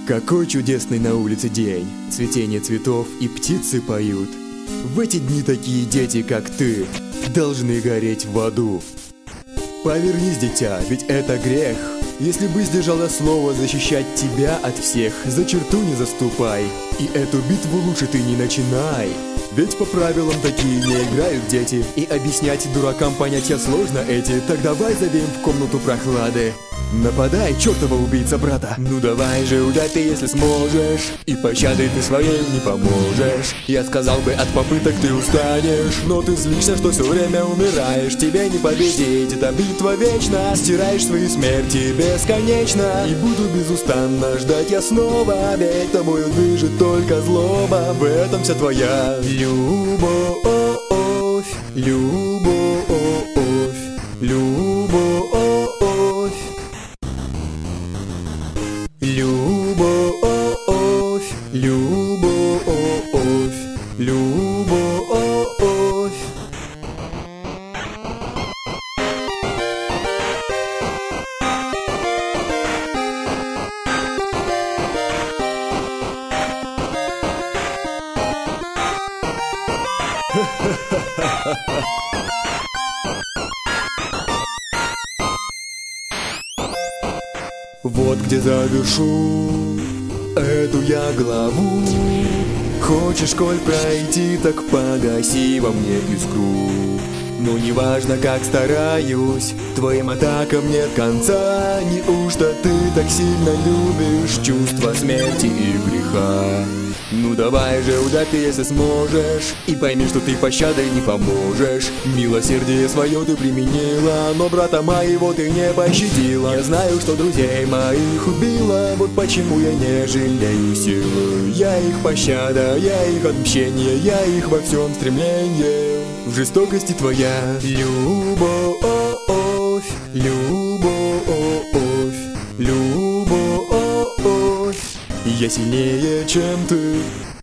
Какой чудесный на улице день, цветение цветов и птицы поют. В эти дни такие дети, как ты, должны гореть в аду. Повернись, дитя, ведь это грех. Если бы сдержала слово защищать тебя от всех, за черту не заступай, и эту битву лучше ты не начинай. Ведь по правилам такие не играют дети, и объяснять дуракам понятия сложно эти. Так давай зовем в комнату прохлады. Нападай, чертова убийца брата. Ну давай же, ударь ты, если сможешь, и пощады ты своей не поможешь. Я сказал бы, от попыток ты устанешь, но ты злишься, что все время умираешь. Тебе не победить, это битва вечна. Стираешь свои смерти бесконечно, и буду безустанно ждать я снова, ведь тобою движет только злоба. В этом вся твоя любовь, любовь, любовь. Любовь, любовь, любовь. Вот где завершу эту я главу. Хочешь, коль пройти, так погаси во мне искру. Ну неважно, как стараюсь, твоим атакам нет конца. Неужто ты так сильно любишь чувства смерти и греха? Ну давай же, ударь ты, если сможешь, и пойми, что ты пощадой не поможешь. Милосердие свое ты применила, но брата моего ты не пощадила. Я знаю, что друзей моих убила, вот почему я не жалею силы. Я их пощада, я их отмщение, я их во всем стремление. В жестокости твоя любовь, любовь, любовь. Я сильнее, чем ты.